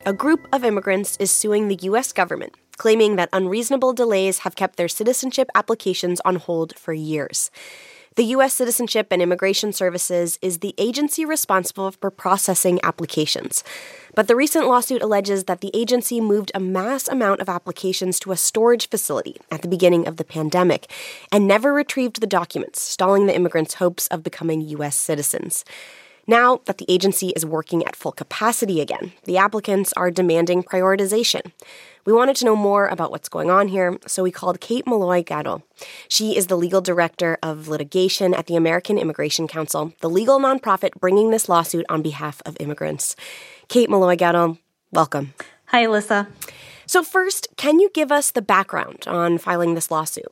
a group of immigrants is suing the U.S. government, claiming that unreasonable delays have kept their citizenship applications on hold for years. The U.S. Citizenship and Immigration Services is the agency responsible for processing applications. But the recent lawsuit alleges that the agency moved a mass amount of applications to a storage facility at the beginning of the pandemic and never retrieved the documents, stalling the immigrants' hopes of becoming U.S. citizens. Now that the agency is working at full capacity again, the applicants are demanding prioritization. We wanted to know more about what's going on here, so we called Kate Malloy-Gatto. She is the legal director of litigation at the American Immigration Council, the legal nonprofit bringing this lawsuit on behalf of immigrants. Kate Malloy-Gatto, welcome. Hi, Alyssa. So first, can you give us the background on filing this lawsuit?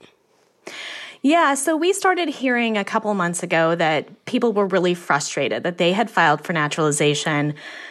Yeah, so we started hearing a couple months ago that people were really frustrated that they had filed for naturalization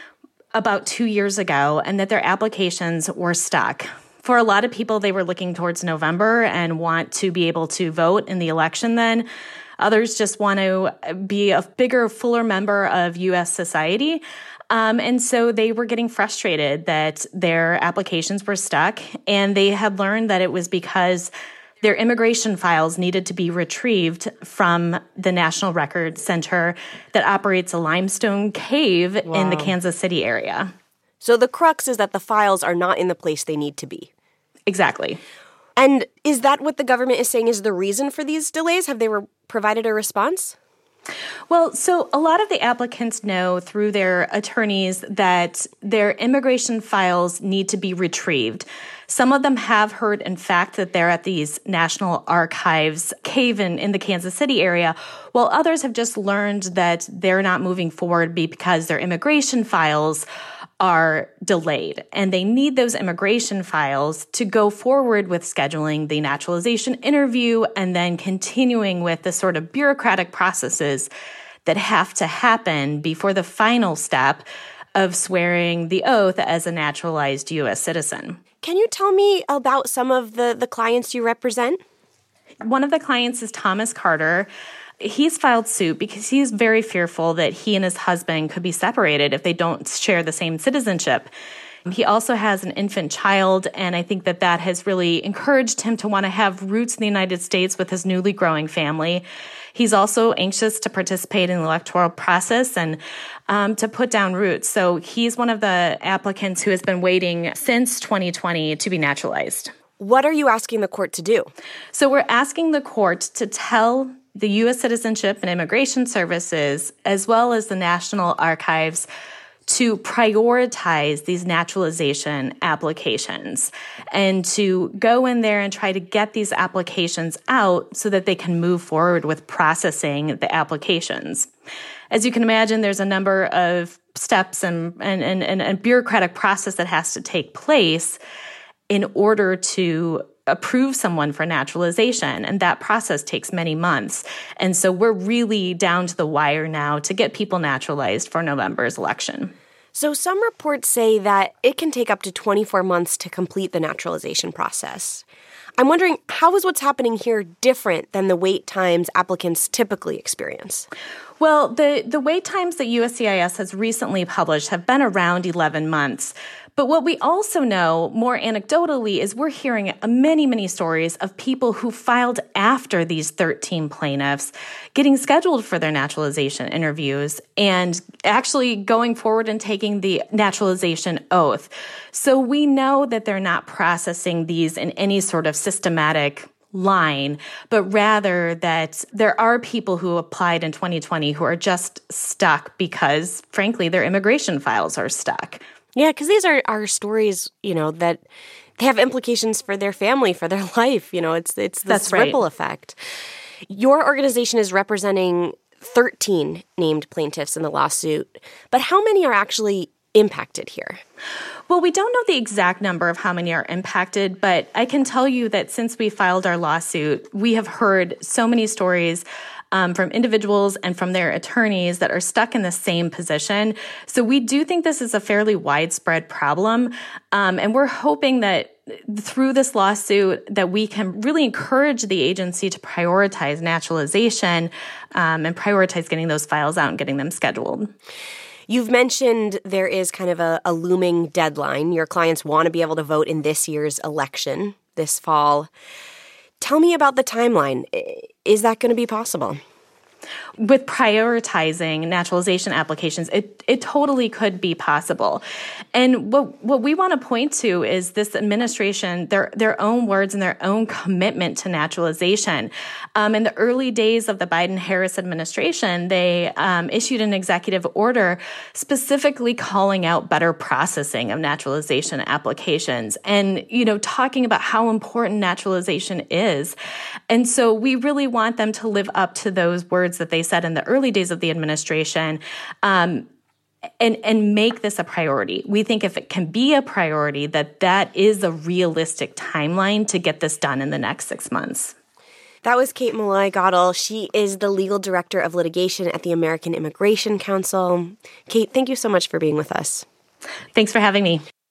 about 2 years ago and that their applications were stuck. For a lot of people, they were looking towards November and want to be able to vote in the election then. Others just want to be a bigger, fuller member of U.S. society. And so they were getting frustrated that their applications were stuck, and they had learned that it was because their immigration files needed to be retrieved from the National Record Center that operates a limestone cave in the Kansas City area. So the crux is that the files are not in the place they need to be. Exactly. And is that what the government is saying is the reason for these delays? Have they provided a response? Well, so a lot of the applicants know through their attorneys that their immigration files need to be retrieved. Some of them have heard, in fact, that they're at these National Archives cave in the Kansas City area, while others have just learned that they're not moving forward because their immigration files are delayed, and they need those immigration files to go forward with scheduling the naturalization interview and then continuing with the sort of bureaucratic processes that have to happen before the final step of swearing the oath as a naturalized U.S. citizen. Can you tell me about some of the clients you represent? One of the clients is Thomas Carter. He's filed suit because he's very fearful that he and his husband could be separated if they don't share the same citizenship. He also has an infant child, and I think that has really encouraged him to want to have roots in the United States with his newly growing family. He's also anxious to participate in the electoral process and to put down roots. So he's one of the applicants who has been waiting since 2020 to be naturalized. What are you asking the court to do? So we're asking the court to tell the U.S. Citizenship and Immigration Services, as well as the National Archives, to prioritize these naturalization applications and to go in there and try to get these applications out so that they can move forward with processing the applications. As you can imagine, there's a number of steps and bureaucratic process that has to take place in order to approve someone for naturalization, and that process takes many months. And so we're really down to the wire now to get people naturalized for November's election. So some reports say that it can take up to 24 months to complete the naturalization process. I'm wondering, how is what's happening here different than the wait times applicants typically experience? Well, the wait times that USCIS has recently published have been around 11 months. But what we also know, more anecdotally, is we're hearing many, many stories of people who filed after these 13 plaintiffs getting scheduled for their naturalization interviews and actually going forward and taking the naturalization oath. So we know that they're not processing these in any sort of systematic line, but rather that there are people who applied in 2020 who are just stuck because, frankly, their immigration files are stuck. Yeah, because these are stories, that they have implications for their family, for their life. It's this ripple effect. Your organization is representing 13 named plaintiffs in the lawsuit, but how many are actually impacted here? Well, we don't know the exact number of how many are impacted, but I can tell you that since we filed our lawsuit, we have heard so many stories from individuals and from their attorneys that are stuck in the same position. So we do think this is a fairly widespread problem, and we're hoping that through this lawsuit that we can really encourage the agency to prioritize naturalization and prioritize getting those files out and getting them scheduled. You've mentioned there is kind of a looming deadline. Your clients want to be able to vote in this year's election this fall. Tell me about the timeline. Is that going to be possible? With prioritizing naturalization applications, it totally could be possible. And what we want to point to is this administration, their own words and their own commitment to naturalization. In the early days of the Biden-Harris administration, they issued an executive order specifically calling out better processing of naturalization applications and, talking about how important naturalization is. And so we really want them to live up to those words that they said in the early days of the administration, and make this a priority. We think if it can be a priority, that is a realistic timeline to get this done in the next 6 months. That was Kate Malloy-Gottel. She is the legal director of litigation at the American Immigration Council. Kate, thank you so much for being with us. Thanks for having me.